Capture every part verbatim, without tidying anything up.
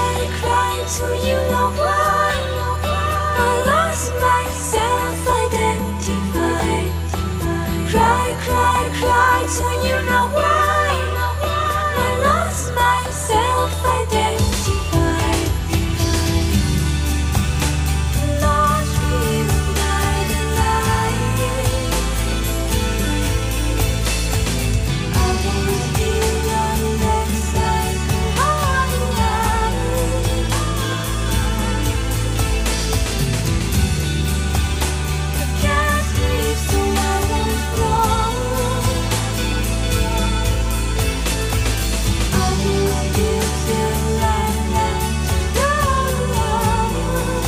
cry, cry till you know why. I lost my self-identified. Cry, cry, cry till you know why. I lost my self-identified. Lost you by the light. I was still on that cycle. I can't leave, so I won't go. I will still till I let you go.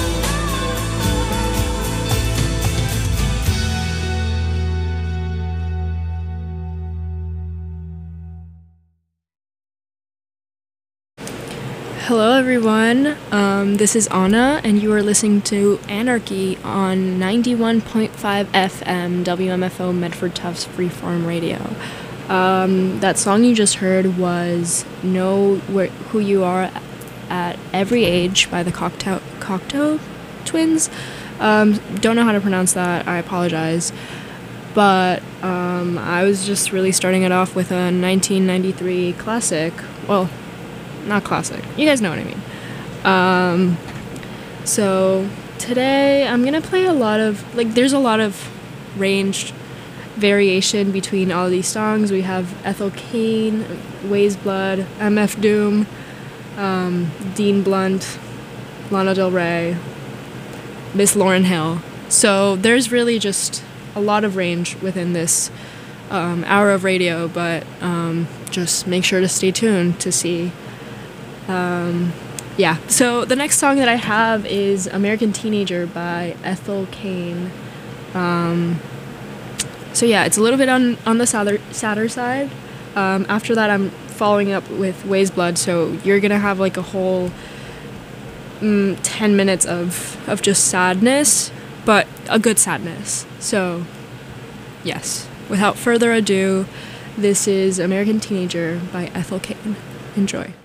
Hello, everyone. Um, this is Anna, and you are listening to Anarchy on ninety-one point five F M W M F O Medford Tufts Freeform Radio. Um, that song you just heard was Know Where, Who You Are at Every Age by the Cocteau, Cocteau Twins. Um, don't know how to pronounce that. I apologize. But um, I was just really starting it off with a nineteen ninety-three classic. Well, not classic. You guys know what I mean. Um, so today I'm gonna play a lot of, like, there's a lot of ranged variation between all these songs. We have Ethel Cain, Ways Blood, M F Doom, um, Dean Blunt, Lana Del Rey, Miss Lauryn Hill. So there's really just a lot of range within this um, hour of radio, but um, just make sure to stay tuned to see. Um, yeah, so the next song that I have is American Teenager by Ethel Cain. Um, so yeah, it's a little bit on, on the sadder, sadder side. Um, after that, I'm following up with Ways Blood, so you're gonna have like a whole mm, ten minutes of, of just sadness, but a good sadness. So, yes, without further ado, this is American Teenager by Ethel Cain. Enjoy.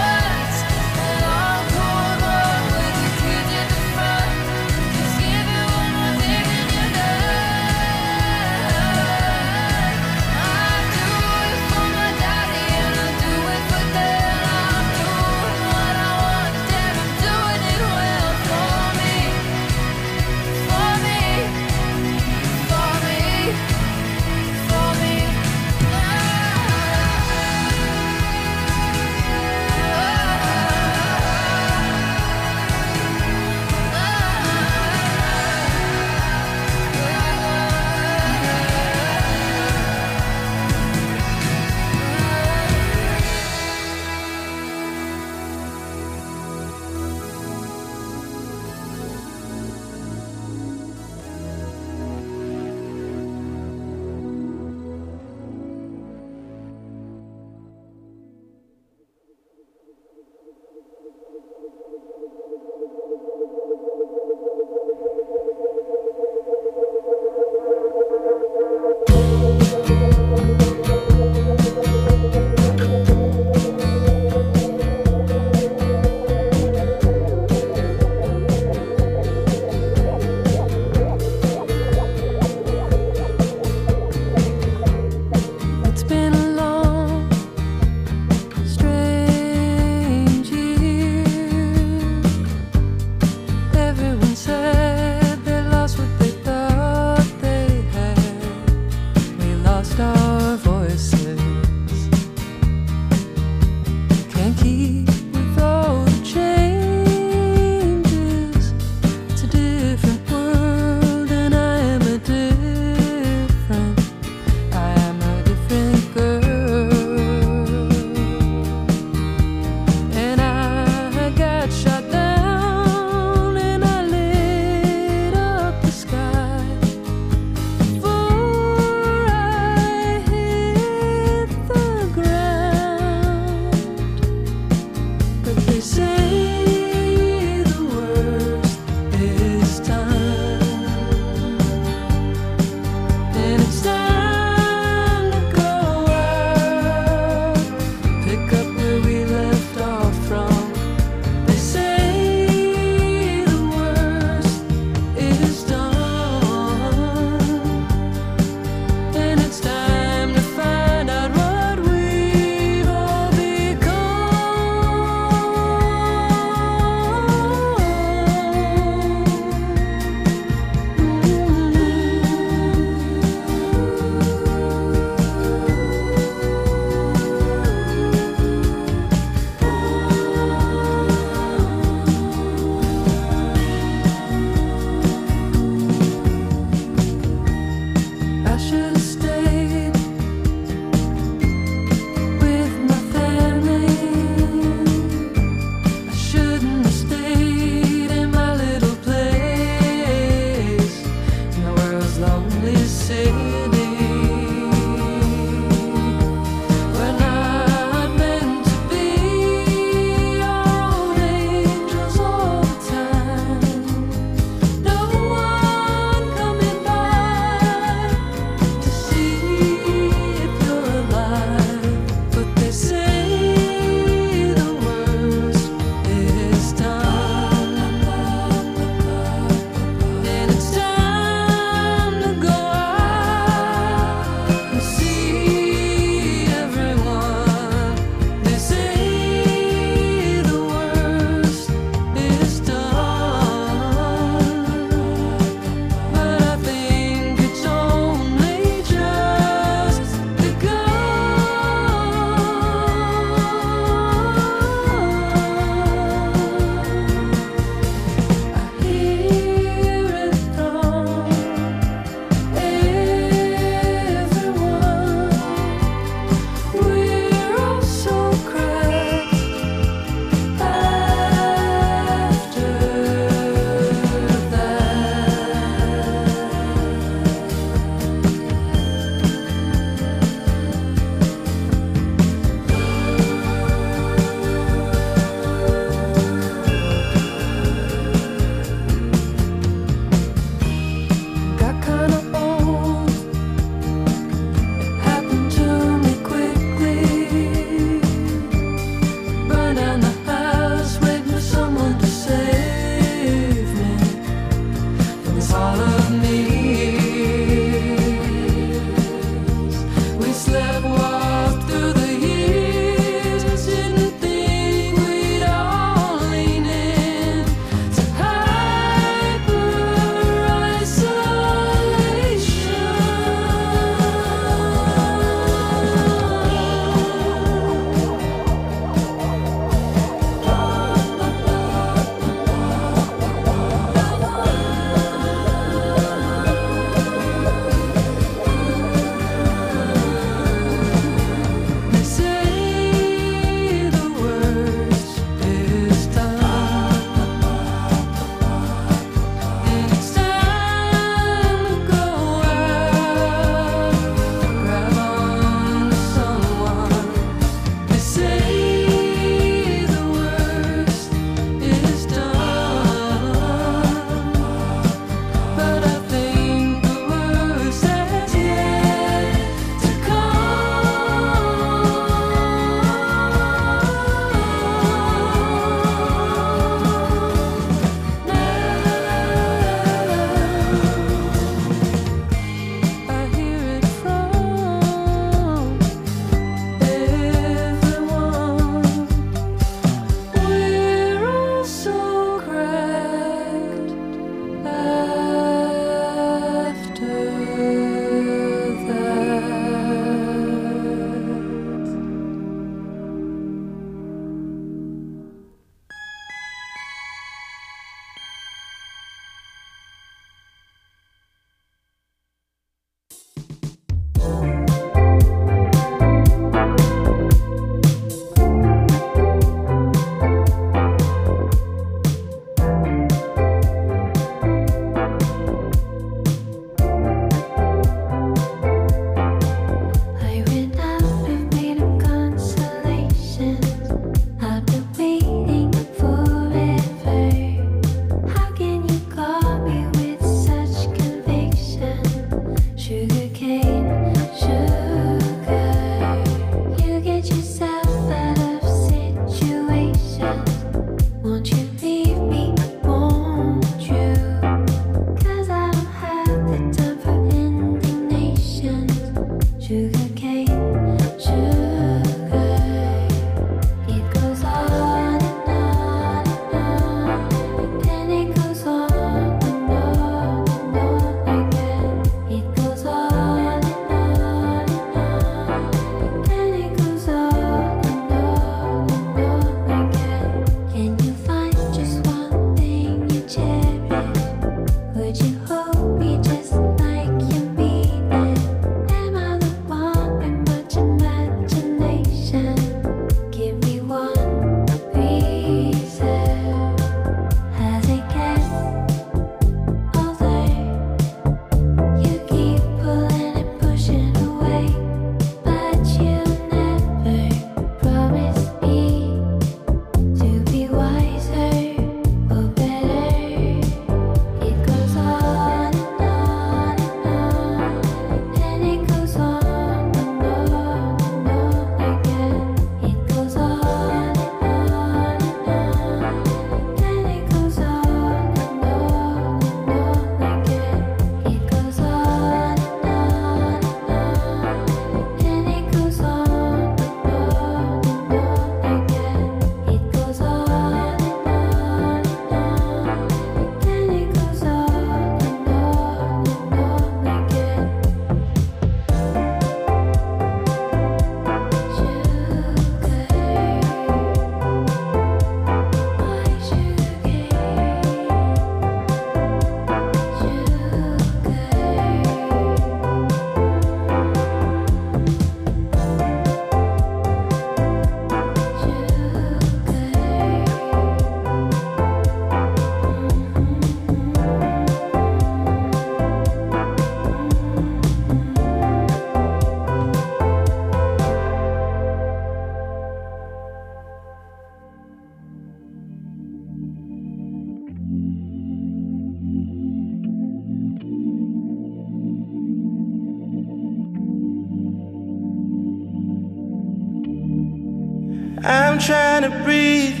I'm trying to breathe.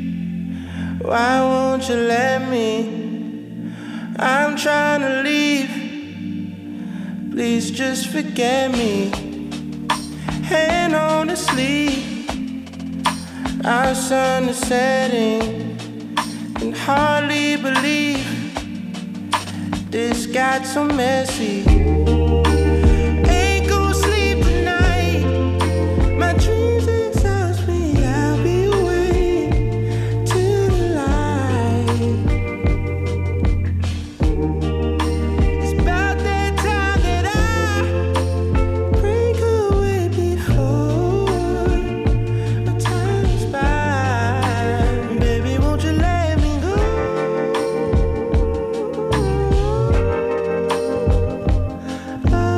Why won't you let me? I'm trying to leave. Please just forget me. Hand on the sleeve. Our sun is setting. Can hardly believe this got so messy. Ain't gonna sleep tonight. My dreams exhaust me. I'll be awake till the light. It's about that time that I break away before my time's by. Baby, won't you let me go? Oh,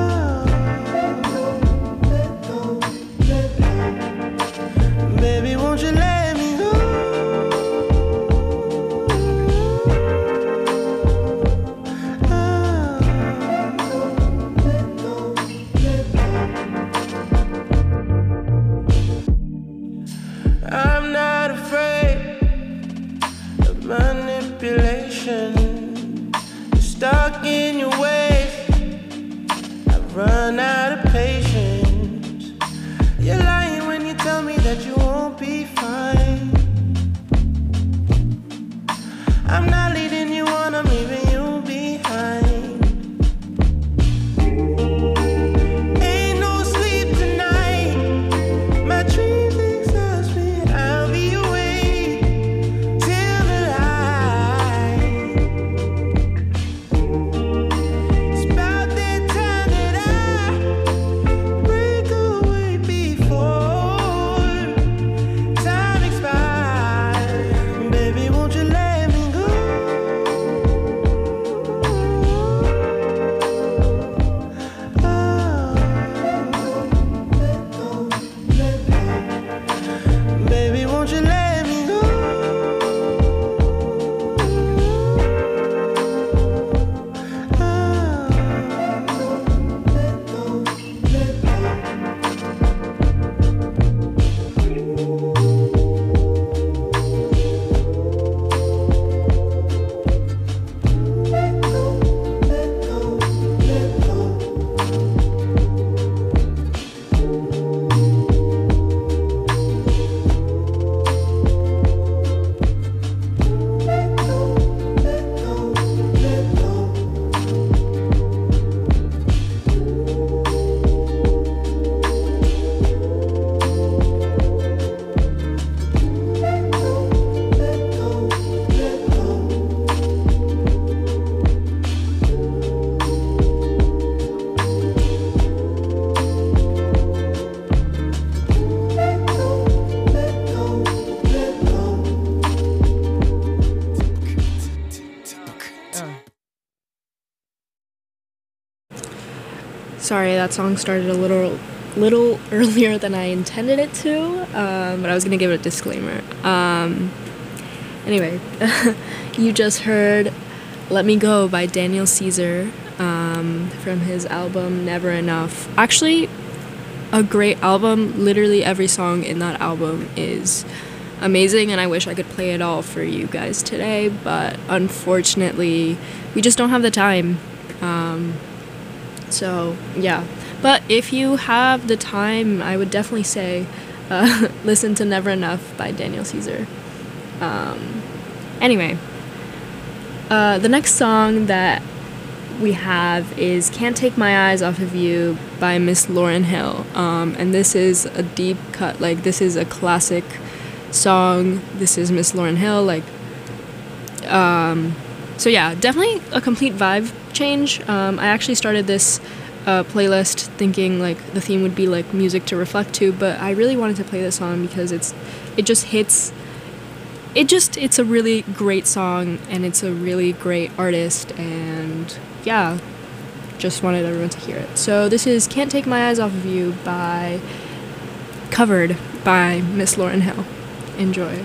sorry, that song started a little little earlier than I intended it to, um, but I was gonna give it a disclaimer. Um, anyway, you just heard Let Me Go by Daniel Caesar um, from his album Never Enough. Actually, a great album. Literally every song in that album is amazing, and I wish I could play it all for you guys today, but unfortunately we just don't have the time. Um, so yeah, but if you have the time, I would definitely say uh, listen to Never Enough by Daniel Caesar. Um, anyway, uh, the next song that we have is Can't Take My Eyes Off of You by Miss Lauryn Hill, um, and this is a deep cut. Like, this is a classic song. This is Miss Lauryn Hill, like, um, so yeah, definitely a complete vibe change. um, I actually started this uh, playlist thinking like the theme would be like music to reflect to, but I really wanted to play this song because it's it just hits it just it's a really great song, and it's a really great artist, and yeah, just wanted everyone to hear it. So this is Can't Take My Eyes Off of You by covered by Miss Lauryn Hill. Enjoy.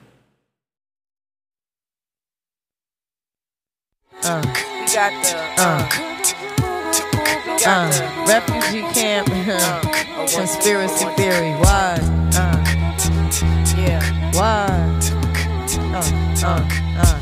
Uh, we got the uh, we got uh, the refugee camp uh, conspiracy theory. Why? Uh, yeah. Why? Uh, uh, uh.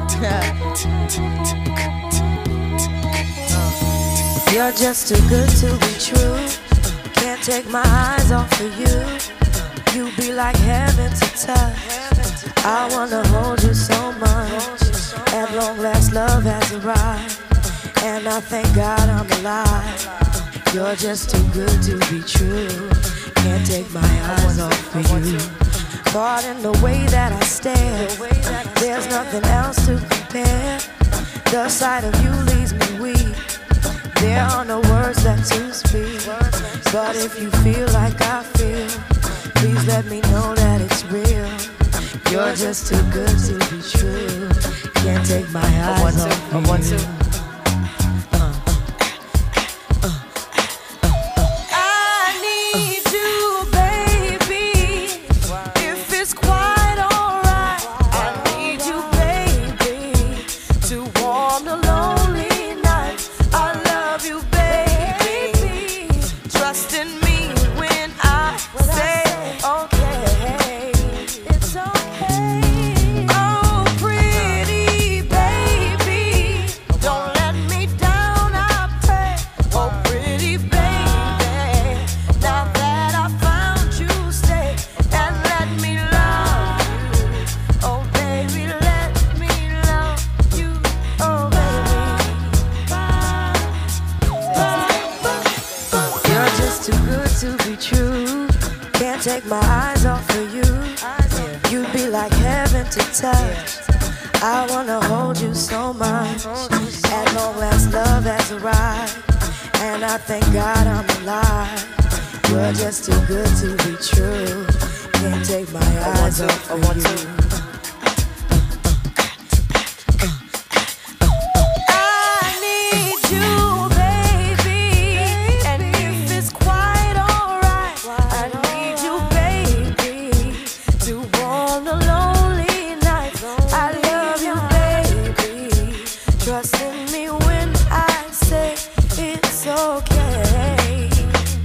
You're just too good to be true. Can't take my eyes off of you. You be like heaven to touch. I wanna hold you so much. At long last, love has arrived, and I thank God I'm alive. You're just too good to be true. Can't take my eyes off of you. Caught in the way that I stare, there's nothing else to compare. The sight of you leaves me weak. There are no words left to speak. But if you feel like I feel, please let me know that it's real. You're just too good to be true. Can't take my eyes off of you. Take my eyes off of you. You'd be like heaven to touch. I wanna hold you so much. At long last, love has arrived, and I thank God I'm alive. You're just too good to be true. Can't take my eyes off of you.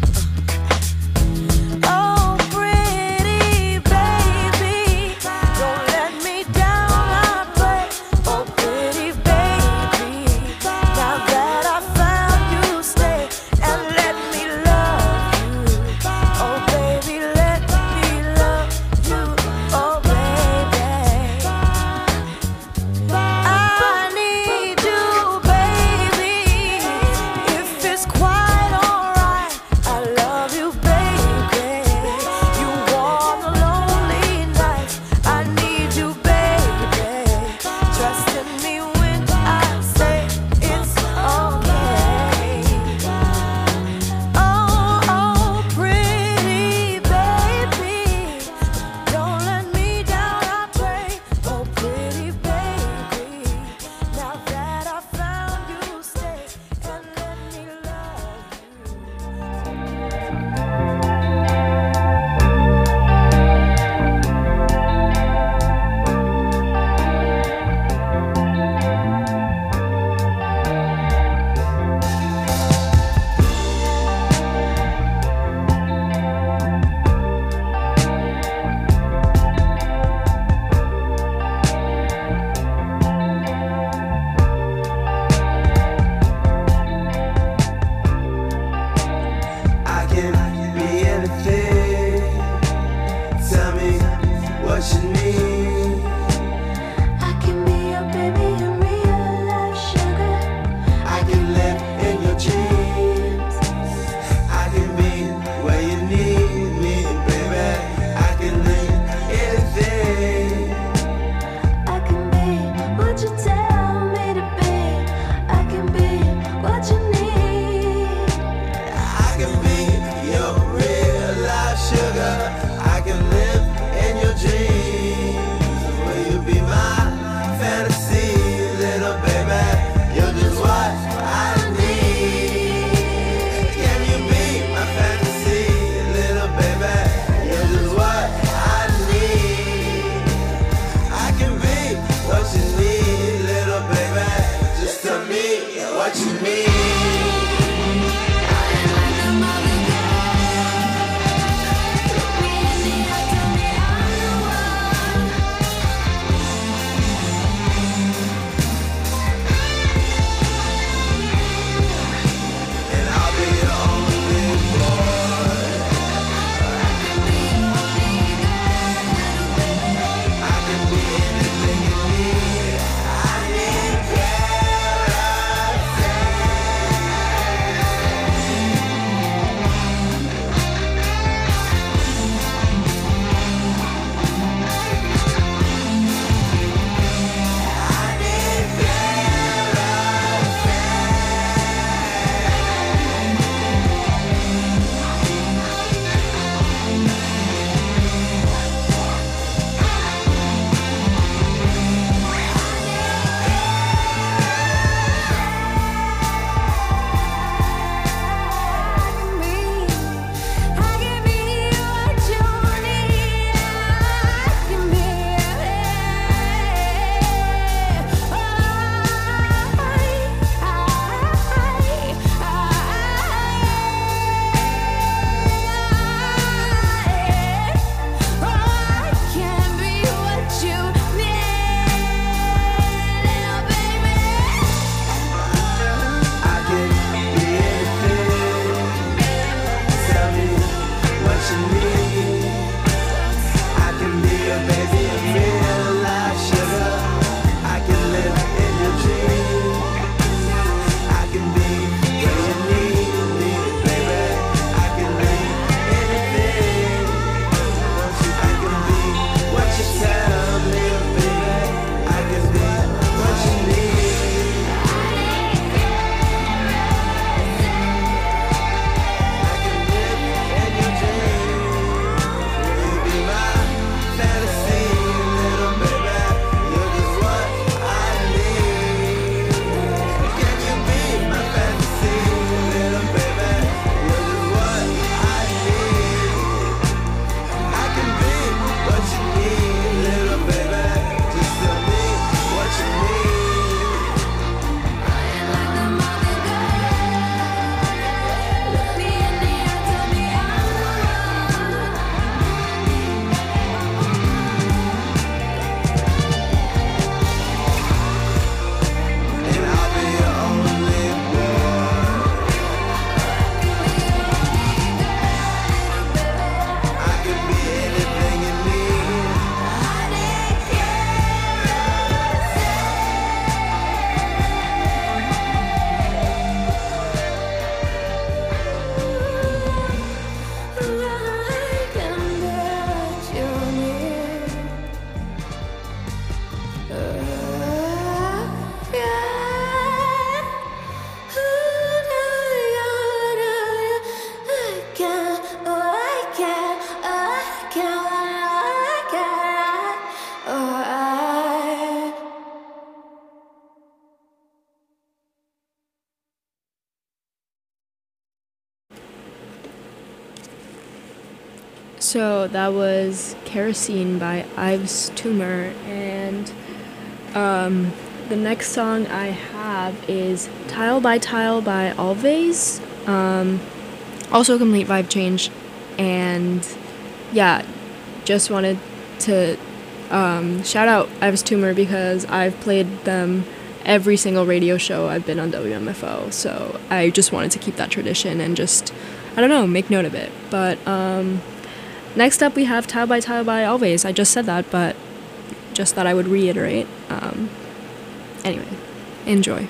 Don't can be anything. Tell me what you need. I can be your baby in real life, sugar. I can live in your dreams. I can be where you need me, baby. I can be anything. I can be what you tell me to be. I can be what you need. I can be your real life sugar. I can live in your dreams. Will you be my fantasy, little baby? You're just what I need. Can you be my fantasy, little baby? You're just what I need. I can be what you need, little baby. Just tell me what you need. And I'll be your only boy. I can be anything you need. I need So that was Kerosene by Yves Tumor, and um, the next song I have is Tile by Tile by Always, um, also a complete vibe change, and yeah, just wanted to um, shout out Yves Tumor because I've played them every single radio show I've been on W M F O, so I just wanted to keep that tradition and just I don't know, make note of it. But um, next up we have Tile by Tile by Always. I just said that, but just thought I would reiterate. Um, anyway, enjoy.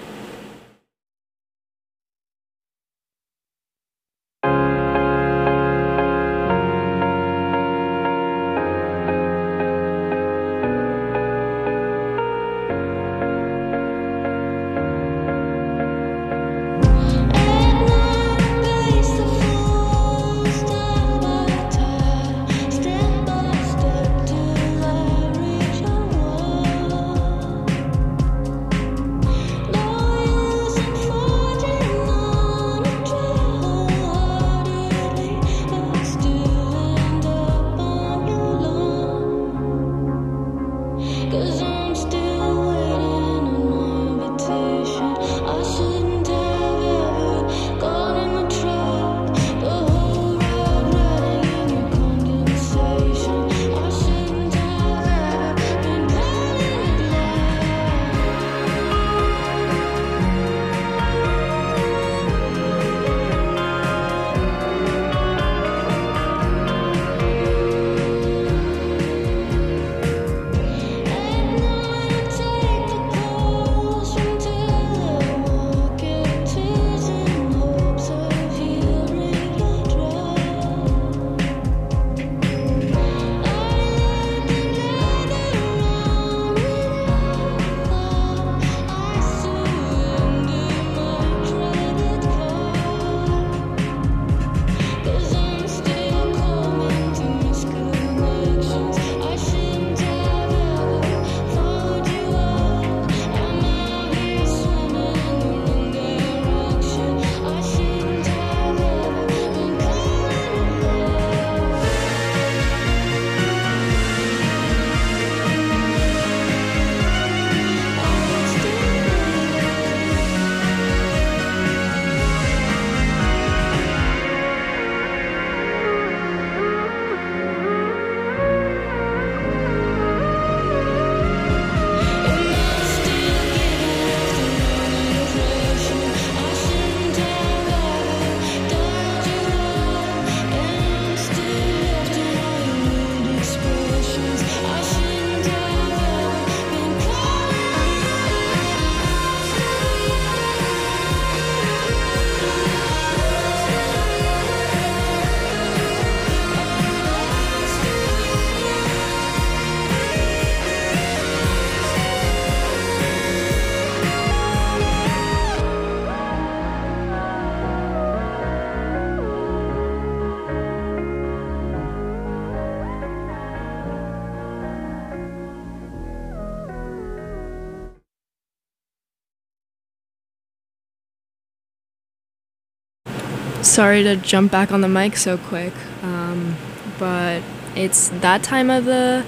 Sorry to jump back on the mic so quick, um, but it's that time of the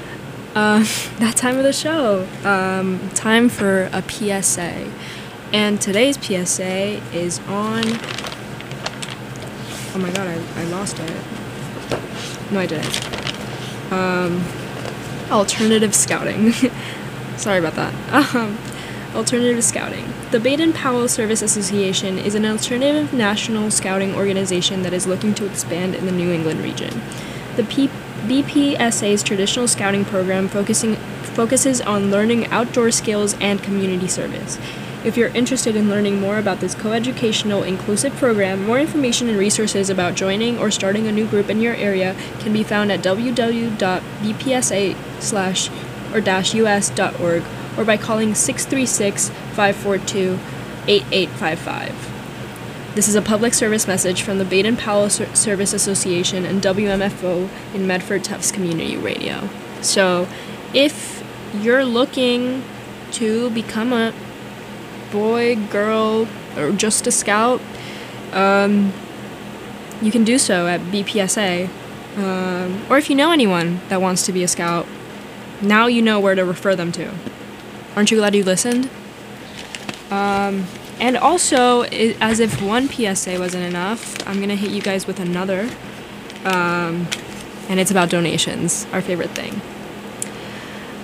uh, that time of the show. Um, time for a P S A, and today's P S A is on. Oh my god, I, I lost it. No, I didn't. Um, alternative scouting. Sorry about that. Um, alternative scouting. The Baden-Powell Service Association is an alternative national scouting organization that is looking to expand in the New England region. The P- B P S A's traditional scouting program focusing focuses on learning outdoor skills and community service. If you're interested in learning more about this coeducational, inclusive program, more information and resources about joining or starting a new group in your area can be found at w w w dot b p s a slash or dash u s dot org or by calling six three six, five four two, eight eight five five. This is a public service message from the Baden-Powell Ser- Service Association and W M F O in Medford Tufts Community Radio. So, if you're looking to become a boy, girl, or just a scout, um, you can do so at B P S A. Um, or if you know anyone that wants to be a scout, now you know where to refer them to. Aren't you glad you listened? Um, and also, it, as if one P S A wasn't enough, I'm going to hit you guys with another. Um, and it's about donations, our favorite thing.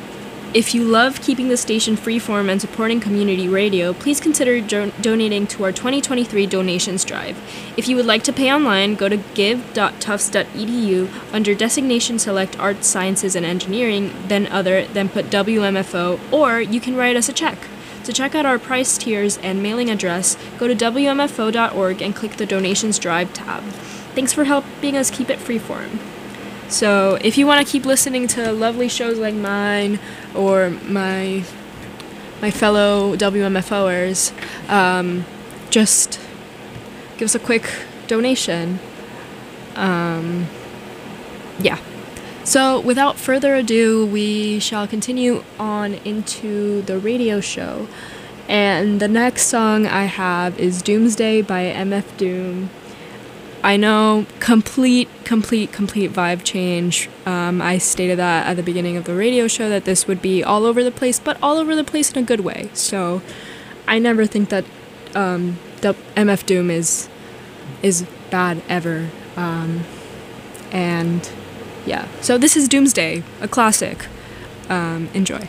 If you love keeping the station freeform and supporting community radio, please consider do- donating to our twenty twenty-three donations drive. If you would like to pay online, go to give dot tufts dot e d u under designation select Arts, Sciences, and Engineering, then Other, then put W M F O, or you can write us a check. To check out our price tiers and mailing address, go to w m f o dot org and click the Donations Drive tab. Thanks for helping us keep it freeform. So, if you want to keep listening to lovely shows like mine or my my fellow W M F O'ers, um, just give us a quick donation. Um, yeah. So, without further ado, we shall continue on into the radio show. And the next song I have is Doomsday by M F Doom. I know, complete, complete, complete vibe change. Um, I stated that at the beginning of the radio show that this would be all over the place, but all over the place in a good way. So, I never think that um, the M F Doom is is bad ever. Um, and yeah, so this is Doomsday, a classic. Um, enjoy.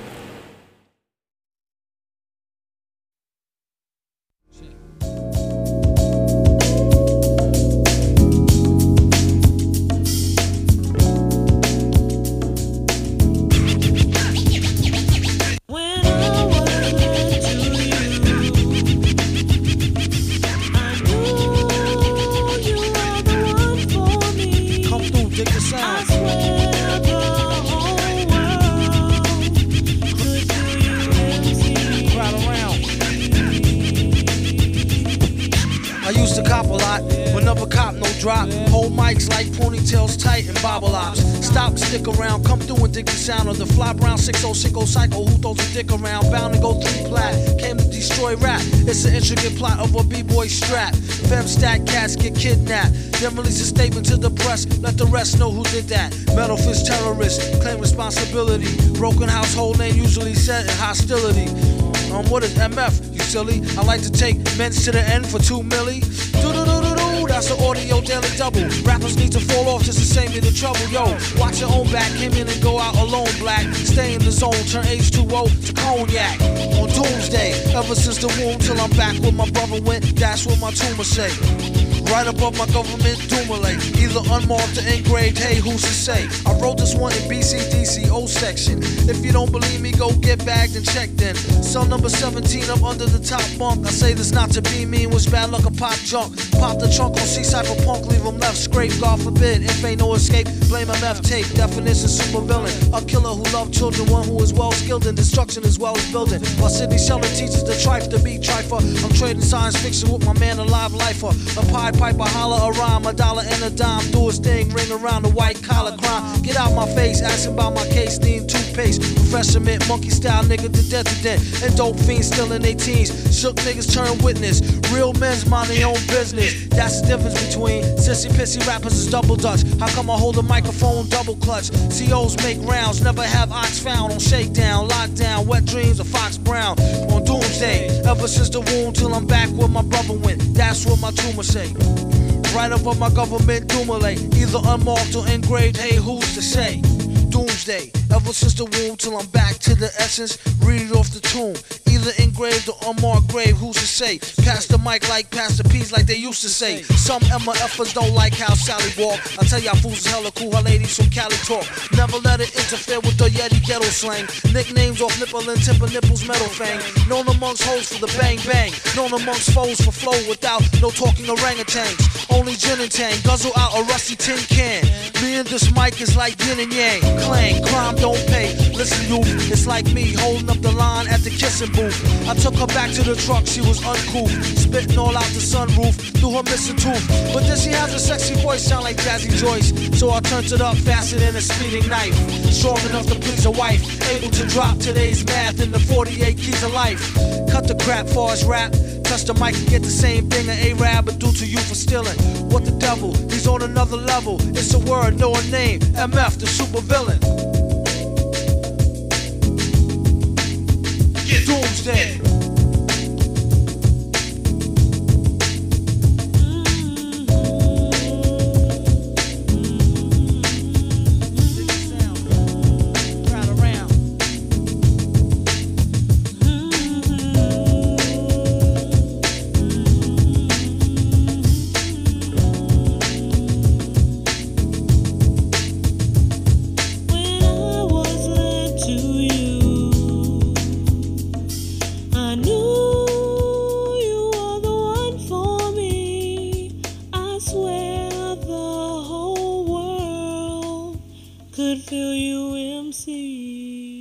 Drop, hold mics like ponytails tight and bobble ops. Stop, stick around, come through and dig the sound of the fly brown six oh six oh cycle who throws a dick around. Bound to go three plat, came to destroy rap. It's an intricate plot of a b-boy strap. Fem stack cats get kidnapped. Then release a statement to the press, let the rest know who did that. Metal fist terrorist, claim responsibility. Broken household name usually set in hostility. Um, what is M F, you silly? I like to take men's to the end for two milli. Do-do-do-do-do, that's the audio daily double. Rappers need to fall off just to save me the trouble. Yo, watch your own back, came in and go out alone, black. Stay in the zone, turn H two O to cognac. On Doomsday, ever since the womb till I'm back where my brother went, that's what my tumor say. Right above my government Doomalay, either unmarked or engraved, hey, who's to say? I wrote this one in B C D C O section. If you don't believe me, go get bagged and checked in. Cell number seventeen up under the top bunk. I say this not to be mean, was bad luck a pop junk. Pop the trunk on C-Cypher punk, leave him left scrape, God forbid. If ain't no escape, blame M F tape. Definition super villain, a killer who loved children, one who is well skilled in destruction as well as building. While Sidney Sheldon teaches the trife to be trifer, I'm trading science fiction with my man, a live lifer. A pie piper, holler a rhyme, a dollar and a dime, do his thing, ring around the white collar crime. Get out my face, asking about my case, need toothpaste. Refreshment, monkey style nigga to death to death. And dope fiends still in their teens. Shook niggas turn witness. Real men's mind their own business. That's the difference between sissy pissy rappers is double dutch. How come I hold a microphone double clutch? C Os make rounds, never have ox found on shakedown, lockdown, wet dreams of Fox Brown. On Doomsday, ever since the womb till I'm back where my brother went. That's what my tumor say. Right above my government Doomalay, either unmarked or engraved, hey, who's to say? Doomsday, ever since the womb till I'm back to the essence, read it off the tomb. Either engraved or unmarked grave, who's to say? Pass the mic like pass the peas like they used to say. Some M F ers don't like how Sally walk. I tell y'all fools is hella cool, how ladies from Cali talk. Never let it interfere with the Yeti ghetto slang. Nicknames off nipple and tip of nipples metal fang. Known amongst hoes for the bang bang. Known amongst foes for flow without no talking orangutans. Only gin and tang, guzzle out a rusty tin can. Me and this mic is like yin and yang. Clang, crime don't pay. Listen, youth, it's like me holding up the line at the kissing booth. I took her back to the truck, she was uncouth. Spitting all out the sunroof through her missing tooth. But then she has a sexy voice, sound like Jazzy Joyce. So I turned it up faster than a speeding knife. Strong enough to please a wife. Able to drop today's math in the forty-eight keys of life. Cut the crap for us rap. Touch the mic and get the same thing an A-Rab would do to you for stealing. What the devil? He's on another level. It's a word, no a name. M F, the super villain. Doomsday. could feel you M C.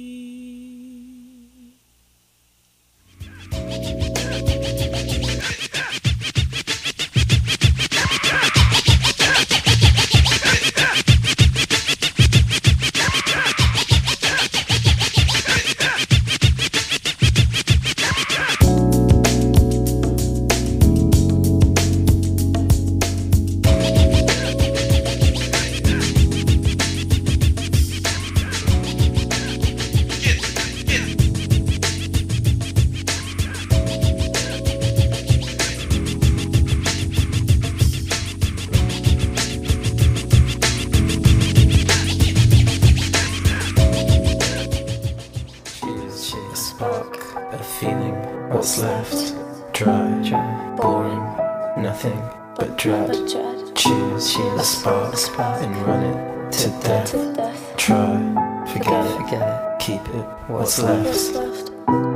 What's left? Dry, boring, nothing but dread. Choose a spark and run it to death. Try, forget it, keep it. What's left?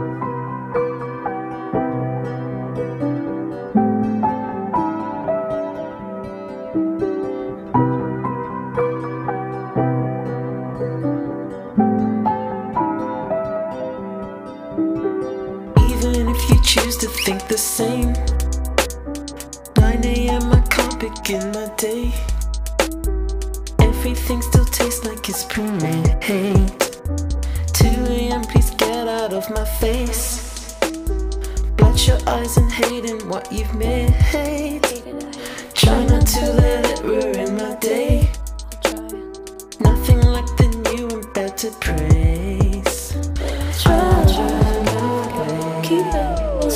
Choose to think the same. nine a.m. I can't begin my day. Everything still tastes like it's pre-made. two a.m. please get out of my face. Bloodshot eyes and hating what you've made. Try not to let it ruin my day. Nothing like the new and better praise. Try, try, keep it.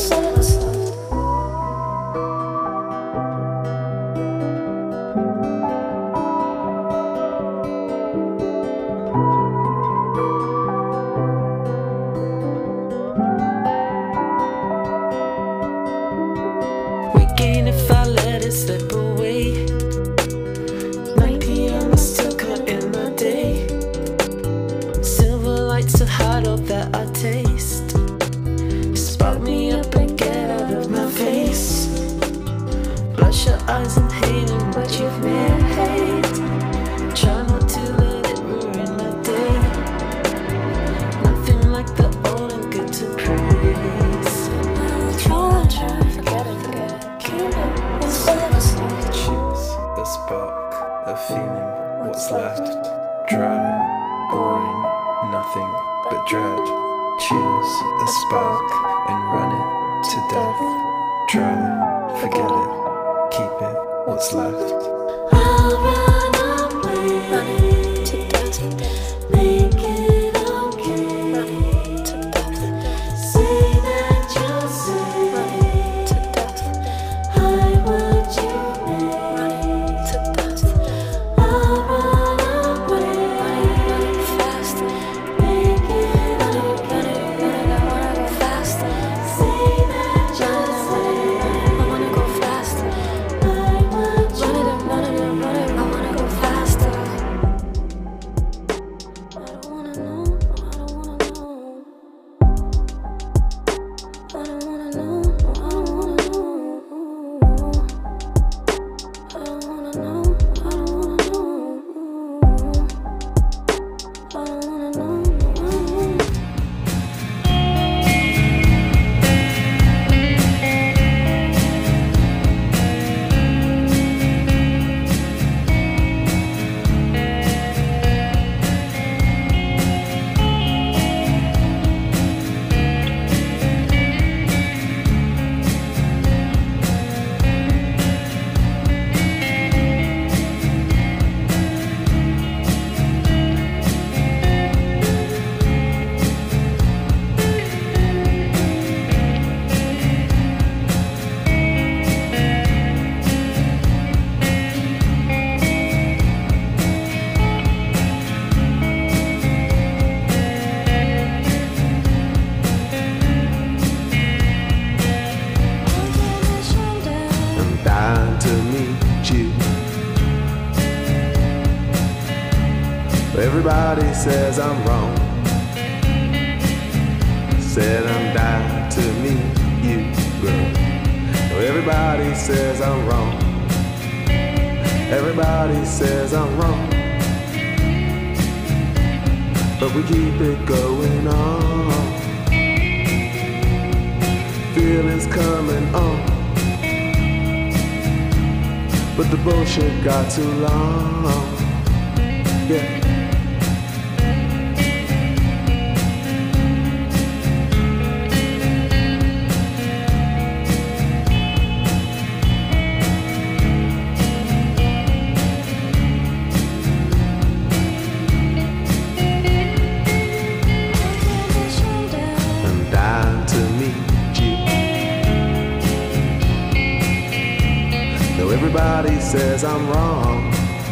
We gain if I let it slip away. nine p.m. is still caught in my day. Silver lights to hide all that I taste. Spark me up and get out of my face. Bloodshot eyes and hating what you've made. Try not to let it ruin my day. Nothing like the old and good to praise. Try, try, forget it, forget it, keep it. What's left? Choose a spark, a feeling. What's left? Dry, boring, nothing but dread. Choose a spark and run it to death. Try, forget it, keep it. What's left? I'll run away to death, make it okay to death. Say that you'll say to death, I want you to death. I'll run away fast, make it okay. I wanna go fast. Say that you'll say I wanna go fast. I want you. Run it, run it, run it. I wanna go faster. I don't wanna know. I don't wanna know. I don't wanna know. I don't wanna know. I don't wanna know. I don't wanna know. I don't wanna know. I'm dying to meet you. Everybody says I'm wrong. Said I'm dying to meet you, girl. Everybody says I'm wrong. Everybody says I'm wrong. but we keep it going on. Feelings coming on, but the bullshit got too long. Yeah. Everybody says I'm wrong.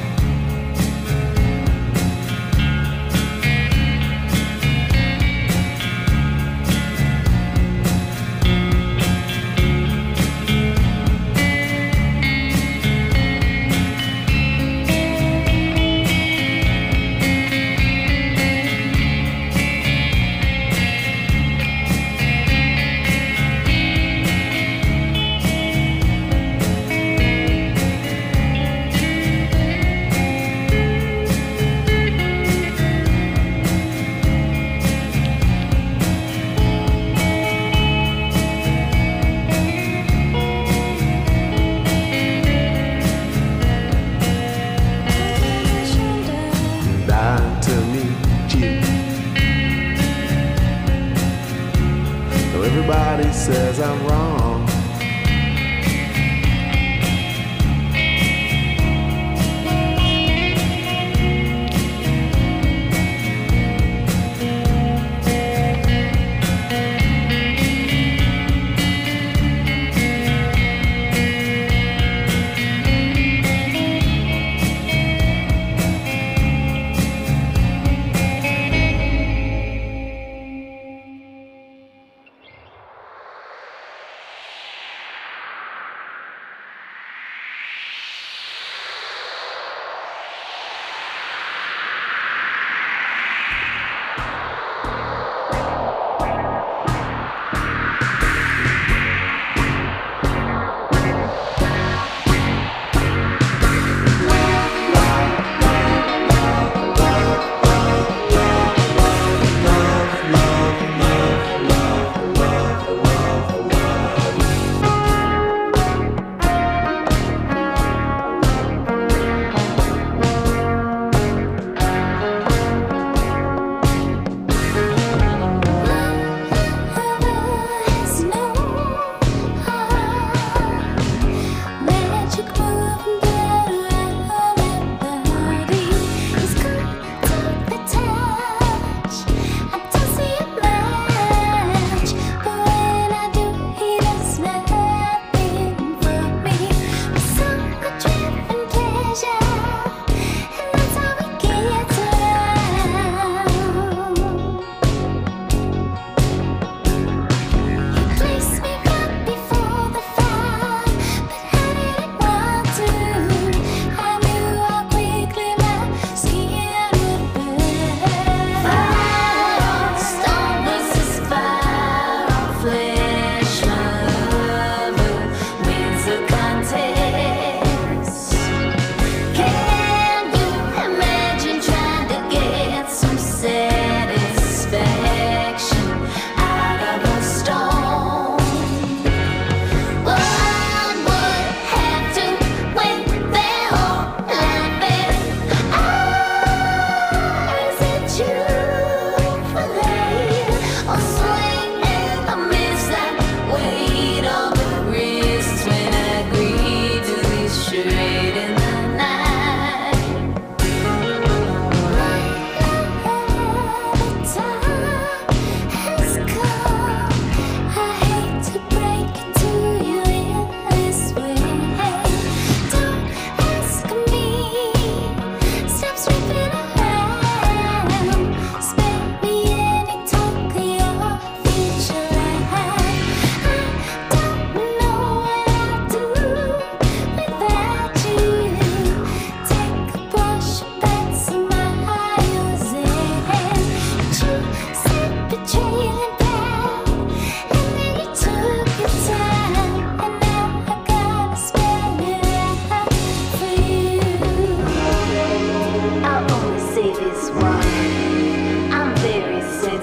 Everybody says I'm wrong.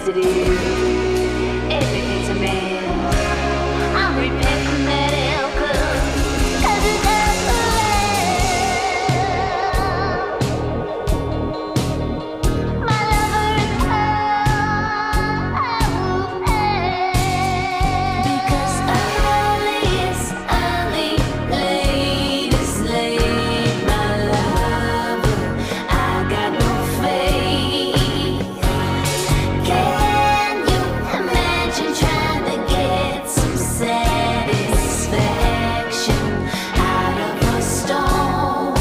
as it is. Everything's a man. I'm repenting that hell club, 'cause it does well. My lover is home, because early is early, late is late. My lover, I got no faith. Can you imagine trying to get some satisfaction out of a stone?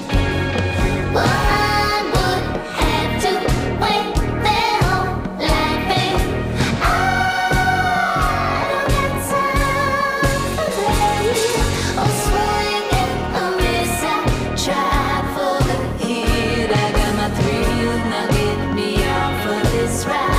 One would have to wait their whole life, and I don't got time for that. Or swing and a miss, I tried for the hit. I got my thrill, now get me off of this ride.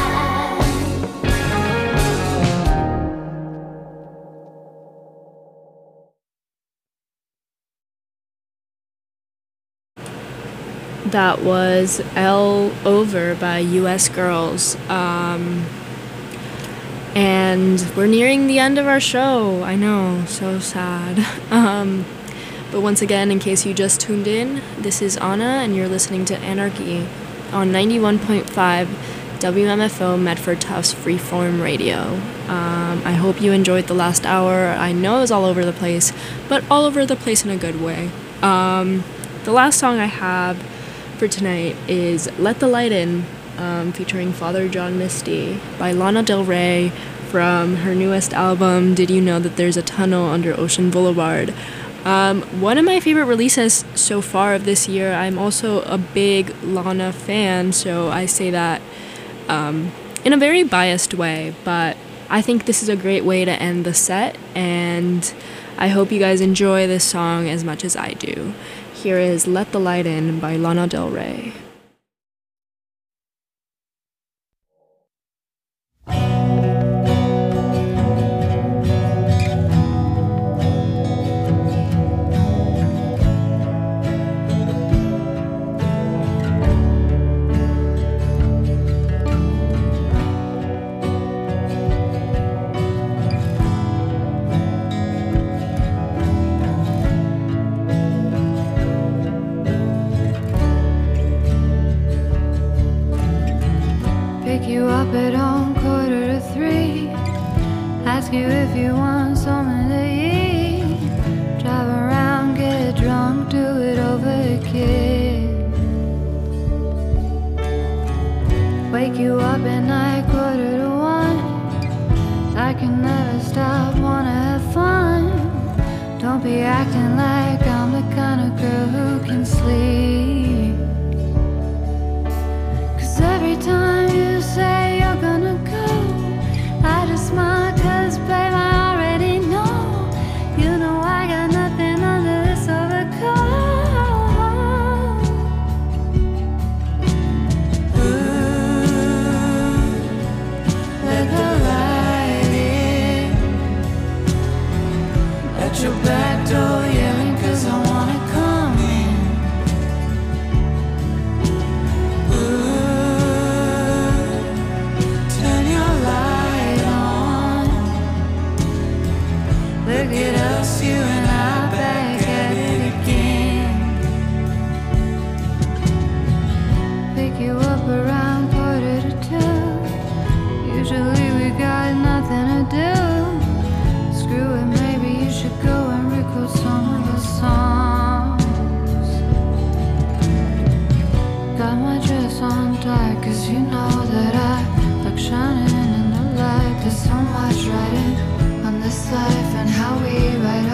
That was L Over by U S Girls. Um, and we're nearing the end of our show. I know, so sad. Um, but once again, in case you just tuned in, this is Anna, and you're listening to Anarchy on ninety-one point five W M F O Medford Tufts Freeform Radio. Um, I hope you enjoyed the last hour. I know it was all over the place, but all over the place in a good way. Um, the last song I have for tonight is Let the Light In, um, featuring Father John Misty by Lana Del Rey from her newest album, Did You Know That There's a Tunnel Under Ocean Boulevard? Um, one of my favorite releases so far of this year. I'm also a big Lana fan, so I say that um, in a very biased way, but I think this is a great way to end the set, and I hope you guys enjoy this song as much as I do. Here is Let the Light In by Lana Del Rey. Pick you up at home, quarter to three. Ask you if you want something to eat. Drive around, get drunk, do it over again. Wake you up at night, quarter to one. I can never stop, wanna have fun. Don't be acting like I'm the kind of girl who can sleep. 'Cause every time you say you're gonna go, I just smile, 'cause babe, I already know. You know I got nothing under this overcoat. Ooh, let the light in. Let your back door yelling, 'cause I wanna come in. Look at us, you and I, back at it again. Pick you up around quarter to two. Usually we got nothing to do. Screw it, maybe you should go and record some of the songs. Got my dress on tight, 'cause you know that I like shining in the light. There's so much writing on this life and how we write